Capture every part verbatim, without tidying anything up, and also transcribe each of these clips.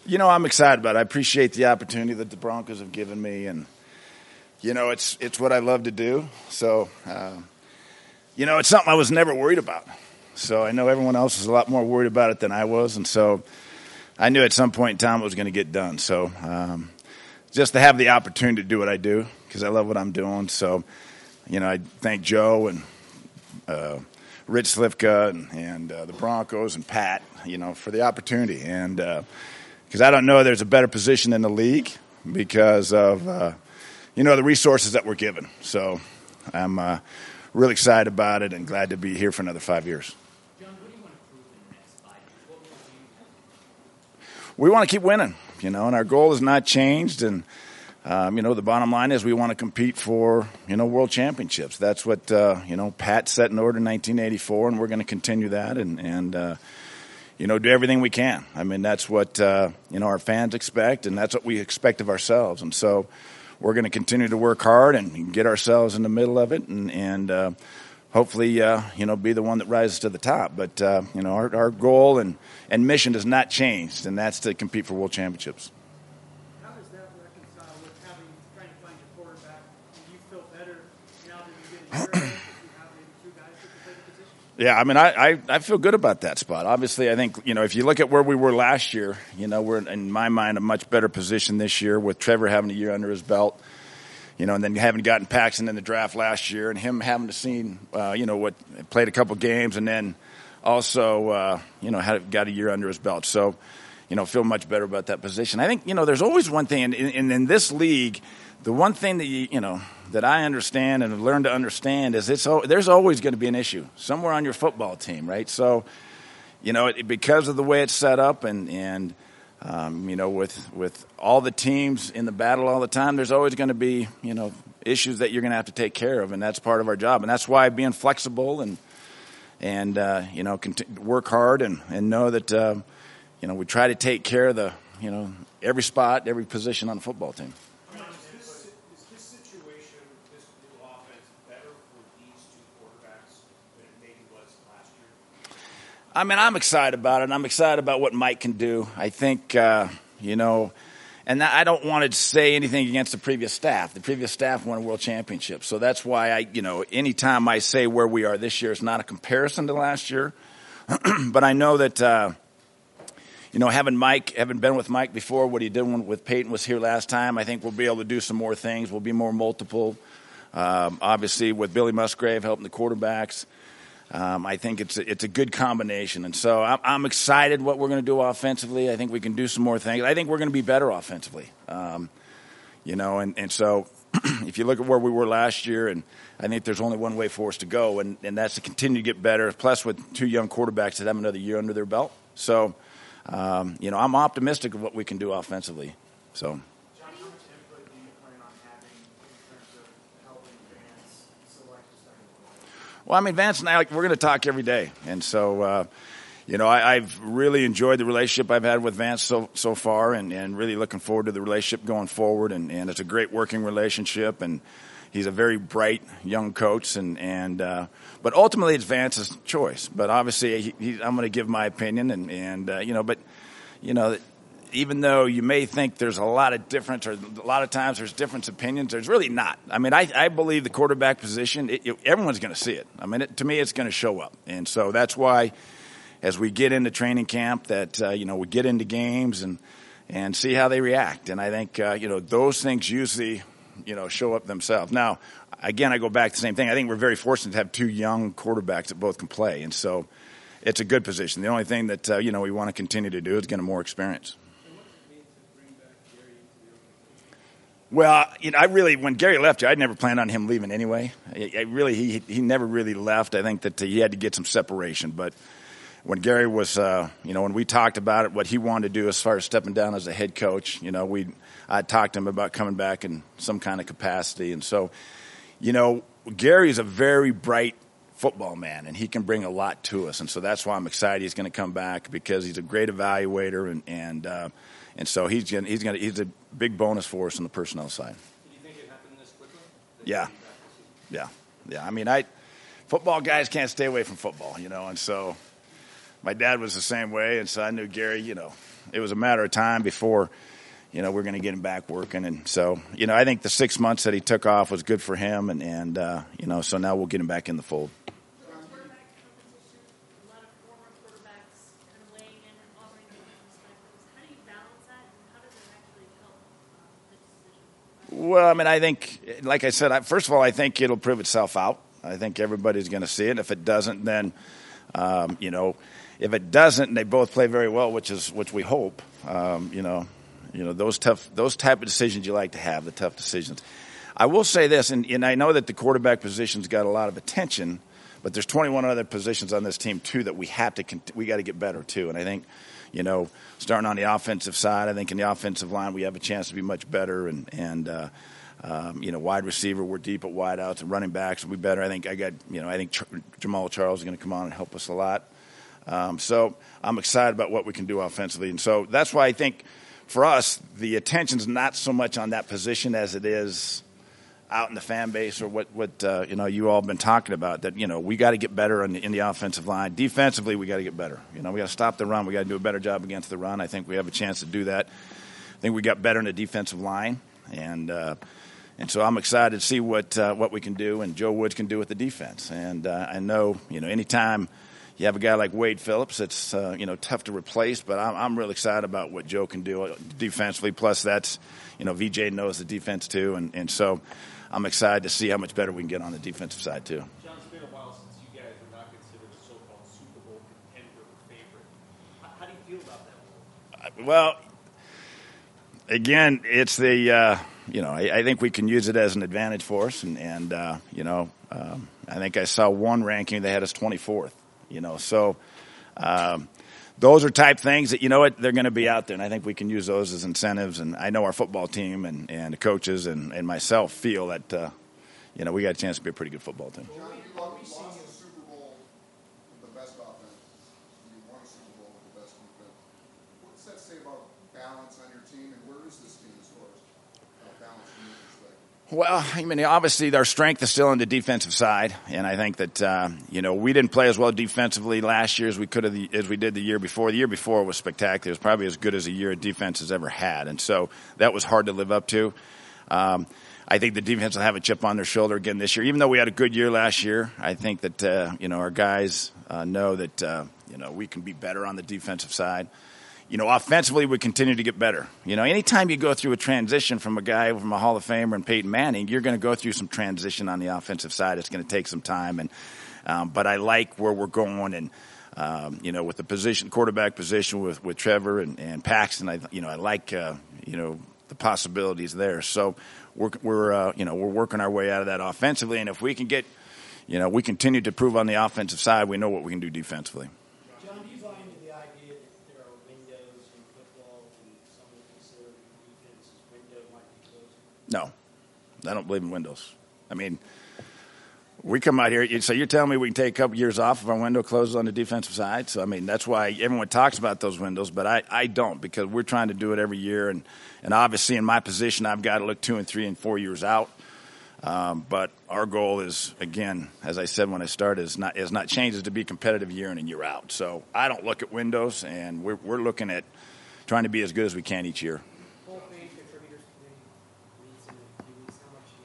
You know, I'm excited about it. I appreciate the opportunity that the Broncos have given me, and you know, it's it's what I love to do. So, uh, you know, it's something I was never worried about. So I know everyone else was a lot more worried about it than I was, and so I knew at some point in time it was going to get done. So um, just to have the opportunity to do what I do, because I love what I'm doing. So, you know, I thank Joe and uh, Rich Slifka and, and uh, the Broncos and Pat, you know, for the opportunity. And because uh, I don't know there's a better position in the league because of, uh, you know, the resources that we're given. So I'm uh, really excited about it and glad to be here for another five years. John, what do you want to prove in the next five years? What will you We want to keep winning, you know, and our goal has not changed. And, um, you know, the bottom line is we want to compete for, you know, world championships. That's what, uh, you know, Pat set in order in nineteen eighty-four, and we're going to continue that and, and uh, you know, do everything we can. I mean, that's what, uh, you know, our fans expect, and that's what we expect of ourselves. And so we're going to continue to work hard and get ourselves in the middle of it and, and uh, hopefully, uh, you know, be the one that rises to the top. But, uh, you know, our, our goal and, and mission has not changed, and that's to compete for world championships. How does that reconcile with having trying to find your quarterback? Do you feel better now that you're getting better if you have maybe two guys that can play the position? Yeah, I mean, I, I, I feel good about that spot. Obviously, I think, you know, if you look at where we were last year, you know, we're, in my mind, a much better position this year with Trevor having a year under his belt, you know, and then having gotten Paxton in the draft last year and him having to seen, uh, you know, what played a couple games and then also, uh, you know, had got a year under his belt. So, you know, feel much better about that position. I think, you know, there's always one thing, and in, in, in this league, the one thing that you, you know, that I understand and have learned to understand is it's there's always going to be an issue somewhere on your football team, right? So, you know, it, because of the way it's set up and, and um, you know, with with all the teams in the battle all the time, there's always going to be, you know, issues that you're going to have to take care of, and that's part of our job. And that's why being flexible and, and uh, you know, cont- work hard and, and know that, uh, you know, we try to take care of the, you know, every spot, every position on the football team. I mean, I'm excited about it. I'm excited about what Mike can do. I think, uh, you know, and I don't want to say anything against the previous staff. The previous staff won a world championship. So that's why I, you know, anytime I say where we are this year, it's not a comparison to last year. But I know that, uh, you know, having Mike, having been with Mike before, what he did when, with Peyton was here last time, I think we'll be able to do some more things. We'll be more multiple. Um, obviously, with Billy Musgrave helping the quarterbacks. Um, I think it's a, it's a good combination. And so I'm, I'm excited what we're going to do offensively. I think we can do some more things. I think we're going to be better offensively. Um, you know, and, and so if you look at where we were last year, and I think there's only one way for us to go, and, and that's to continue to get better, plus with two young quarterbacks that have another year under their belt. So, um, you know, I'm optimistic of what we can do offensively. So. Well, I mean, Vance and I, like, we're going to talk every day. And so, uh, you know, I, I've really enjoyed the relationship I've had with Vance so so far and, and really looking forward to the relationship going forward. And, and it's a great working relationship. And he's a very bright young coach. And, and uh, but ultimately, it's Vance's choice. But obviously, he, he, I'm going to give my opinion. And, and uh, you know, but, you know, even though you may think there's a lot of difference, or a lot of times there's different opinions, there's really not. I mean, I, I believe the quarterback position, it, it, everyone's going to see it. I mean, it, to me, it's going to show up. And so that's why as we get into training camp that, uh, you know, we get into games and, and see how they react. And I think, uh, you know, those things usually, you know, show up themselves. Now, again, I go back to the same thing. I think we're very fortunate to have two young quarterbacks that both can play. And so it's a good position. The only thing that, uh, you know, we want to continue to do is get them more experience. Well, you know, I really, when Gary left, I'd never planned on him leaving anyway. I, I really, he he never really left. I think that he had to get some separation. But when Gary was, uh, you know, when we talked about it, what he wanted to do as far as stepping down as a head coach, you know, we I talked to him about coming back in some kind of capacity. And so, you know, Gary is a very bright football man, and he can bring a lot to us. And so that's why I'm excited he's going to come back, because he's a great evaluator, and and uh, and so he's gonna, he's going he's a big bonus for us on the personnel side. Do you think it happened this quickly? Yeah, yeah, yeah. I mean, I football guys can't stay away from football, you know, and so my dad was the same way, and so I knew Gary, you know, it was a matter of time before, you know, we're going to get him back working. And so, you know, I think the six months that he took off was good for him. And, and uh, you know, so now we'll get him back in the fold. Quarterback competition, a lot of former quarterbacks kind of weighing in and offering different perspectives. How do you balance that, and how does it actually help um, the decision? Well, I mean, I think, like I said, I, first of all, I think it'll prove itself out. I think everybody's going to see it. If it doesn't, then, um, you know, if it doesn't, and they both play very well, which is which we hope, um, you know, you know those tough, those type of decisions you like to have, the tough decisions. I will say this, and, and I know that the quarterback position's got a lot of attention, but there's twenty-one other positions on this team too that we have to we got to get better too. And I think, you know, starting on the offensive side, I think in the offensive line we have a chance to be much better. And and uh, um, you know, wide receiver, we're deep at wideouts, and running backs will be better. I think I got you know I think Ch- Jamal Charles is going to come on and help us a lot. Um, so I'm excited about what we can do offensively, and so that's why I think for us the attention's not so much on that position as it is out in the fan base or what, what uh, you know, you all have been talking about, that, you know, we got to get better in the, in the offensive line. Defensively, we got to get better. You know, we got to stop the run. We got to do a better job against the run. I think we have a chance to do that. I think we got better in the defensive line. And uh, and so I'm excited to see what uh, what we can do and Joe Woods can do with the defense. And uh, I know, you know, anytime you have a guy like Wade Phillips, it's, uh, you know, tough to replace. But I'm, I'm really excited about what Joe can do defensively. Plus, that's, you know, V J knows the defense too. And, and so I'm excited to see how much better we can get on the defensive side, too. John, it's been a while since you guys were not considered a so-called Super Bowl contender or favorite. How, how do you feel about that? Well, again, it's the, uh, you know, I, I think we can use it as an advantage for us. And, and uh, you know, um, I think I saw one ranking, they had us twenty-fourth, you know. So um, those are type things that, you know what, they're going to be out there. And I think we can use those as incentives. And I know our football team and, and the coaches and, and myself feel that, uh, you know, we got a chance to be a pretty good football team. John, you lost the Super Bowl with the best offense. You won a Super Bowl with the best defense. What does that say about balance on your team, and where is this team as far as uh, balance from your perspective? Well, I mean, obviously our strength is still on the defensive side, and I think that uh, you know we didn't play as well defensively last year as we could have the, as we did the year before. The year before was spectacular. It was probably as good as a year a defense has ever had, and so that was hard to live up to. Um, I think the defense will have a chip on their shoulder again this year. Even though we had a good year last year, I think that uh, you know our guys uh, know that uh, you know we can be better on the defensive side. You know, offensively, we continue to get better. You know, anytime you go through a transition from a guy from a Hall of Famer and Peyton Manning, you're going to go through some transition on the offensive side. It's going to take some time. And um, but I like where we're going, and um, you know, with the position, quarterback position with, with Trevor and, and Paxton, I you know, I like uh, you know the possibilities there. So we're we're uh, you know we're working our way out of that offensively, and if we can get, you know, we continue to prove on the offensive side, we know what we can do defensively. John, do you buy into the idea that there are windows in football and some would consider the defense's window might be closing? No, I don't believe in windows. I mean, we come out here, so you're telling me we can take a couple years off if our window closes on the defensive side? So, I mean, that's why everyone talks about those windows, but I, I don't, because we're trying to do it every year. And, and obviously in my position, I've got to look two and three and four years out. Um, but our goal is, again, as I said when I started, is not is not changes to be competitive year in and year out. So I don't look at windows, and we're we're looking at trying to be as good as we can each year. Whole fan contributors committee meets in a few weeks. How much are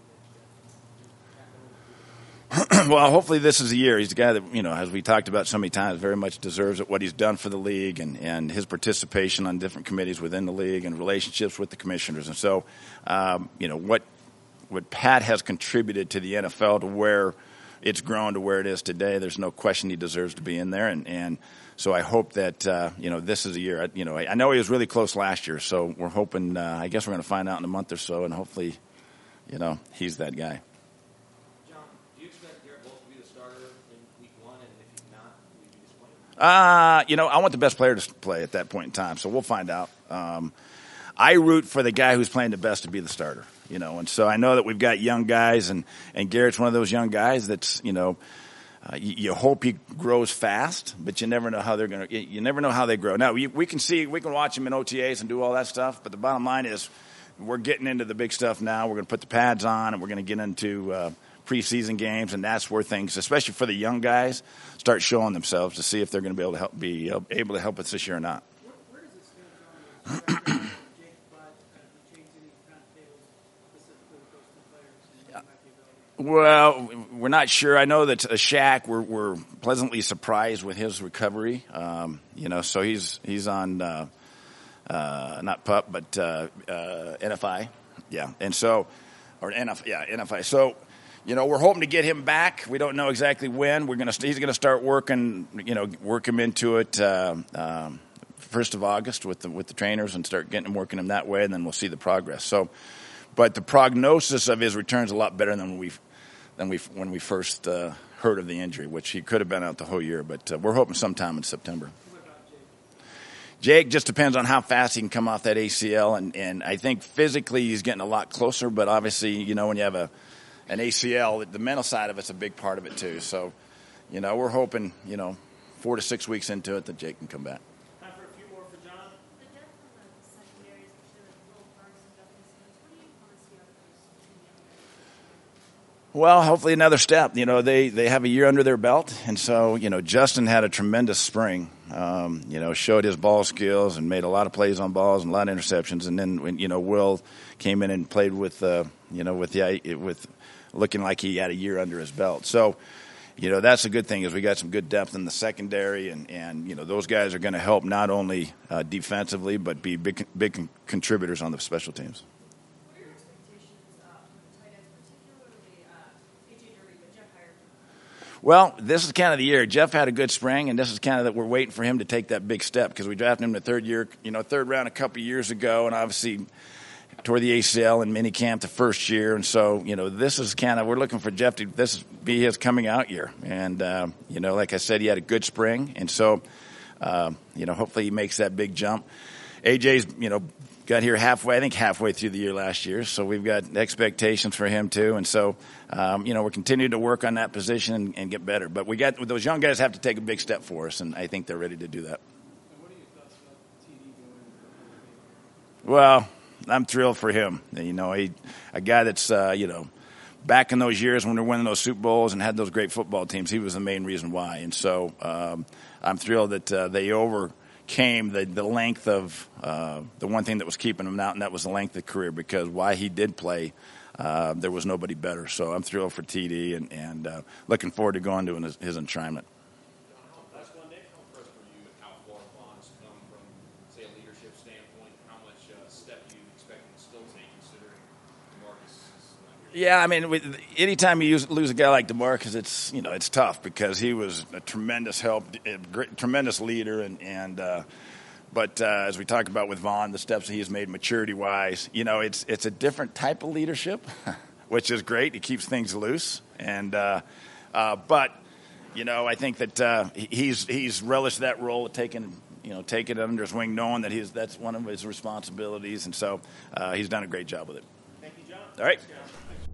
you hoping that uh, Well, hopefully this is the year. He's the guy that, you know, as we talked about so many times, very much deserves it, what he's done for the league and, and his participation on different committees within the league and relationships with the commissioners. And so, um, you know, what what Pat has contributed to the N F L to where it's grown to where it is today, there's no question he deserves to be in there. And, and so I hope that, uh, you know, this is a year. You know, I, I know he was really close last year, so we're hoping, uh, I guess we're going to find out in a month or so, and hopefully, you know, he's that guy. John, do you expect Garrett Bolles to be the starter in week one? And if he's not, will you be disappointed? Uh, you know, I want the best player to play at that point in time, so we'll find out. Um, I root for the guy who's playing the best to be the starter, you know, and so I know that we've got young guys, and, and Garrett's one of those young guys that's, you know, uh, you, you hope he grows fast, but you never know how they're going to, you never know how they grow. Now, we, we can see, we can watch him in O T As and do all that stuff, but the bottom line is we're getting into the big stuff now. We're going to put the pads on, and we're going to get into uh, preseason games, and that's where things, especially for the young guys, start showing themselves to see if they're going to be able to help, be able to help us this year or not. Where, where does it Jake Butt, kind of change any kind of tables specifically with those two players and what might be available? Well, we're not sure. I know that uh, Shaq, we're, we're pleasantly surprised with his recovery. Um, you know, so he's he's on uh, uh, not PUP, but uh, uh, N F I. Yeah, and so or N F, yeah, N F I. So, you know, we're hoping to get him back. We don't know exactly when. We're gonna he's gonna start working. You know, work him into it. Uh, um, First of August with the with the trainers and start getting him working him that way, and then we'll see the progress. So, but the prognosis of his return is a lot better than we than we when we first uh, heard of the injury, which he could have been out the whole year. But uh, we're hoping sometime in September. Jake just depends on how fast he can come off that A C L, and, and I think physically he's getting a lot closer. But obviously, you know, when you have a an A C L, the mental side of it's a big part of it too. So, you know, we're hoping, you know, four to six weeks into it that Jake can come back. Time for a few more for John. The depth on the secondary, especially like Will Parks and Justin Simmons, what do you want to see out of those two young guys? Well, hopefully another step. You know, they, they have a year under their belt, and so, you know, Justin had a tremendous spring. Um, you know, showed his ball skills and made a lot of plays on balls and a lot of interceptions. And then, when you know, Will came in and played with, uh, you know, with the with looking like he had a year under his belt. So, you know, that's a good thing is we got some good depth in the secondary, and, and you know, those guys are going to help not only uh, defensively but be big big con- contributors on the special teams. What are your expectations uh, from the tight ends, particularly uh, A J Derby, but Jeff Hire? Well, this is kind of the year. Jeff had a good spring, and this is kind of that we're waiting for him to take that big step because we drafted him in the third year, you know, third round a couple of years ago, and obviously tore the A C L in minicamp the first year. And so, you know, this is kind of, we're looking for Jeff to, this be his coming out year. And, uh, you know, like I said, he had a good spring. And so, uh, you know, hopefully he makes that big jump. A J's, you know, got here halfway, I think halfway through the year last year. So we've got expectations for him too. And so, um, you know, we're continuing to work on that position and, and get better. But we got, those young guys have to take a big step for us. And I think they're ready to do that. And what are your thoughts about T D going? Well, I'm thrilled for him. You know, he, a guy that's, uh, you know, back in those years when we were winning those Super Bowls and had those great football teams, he was the main reason why. And so um, I'm thrilled that uh, they overcame the, the length of uh, the one thing that was keeping him out, and that was the length of career, because while he did play, uh, there was nobody better. So I'm thrilled for T D and, and uh, looking forward to going to his, his enshrinement. Last one, Dave, how impressed were you with how far Vaughn's come from, say, a leadership standpoint? How much uh, step you expect him to still take, considering DeMarcus is not here? Yeah, I mean, with, anytime you use, lose a guy like DeMarcus, it's, you know, it's tough because he was a tremendous help, a great, tremendous leader, and and uh, but uh, as we talk about with Vaughn, the steps that he's made maturity-wise, you know, it's it's a different type of leadership, which is great. It keeps things loose, and uh, uh, but you know, I think that uh, he's he's relished that role of taking. You know, take it under his wing, knowing that he's that's one of his responsibilities, and so uh, he's done a great job with it. Thank you, John. All right. Thanks, guys.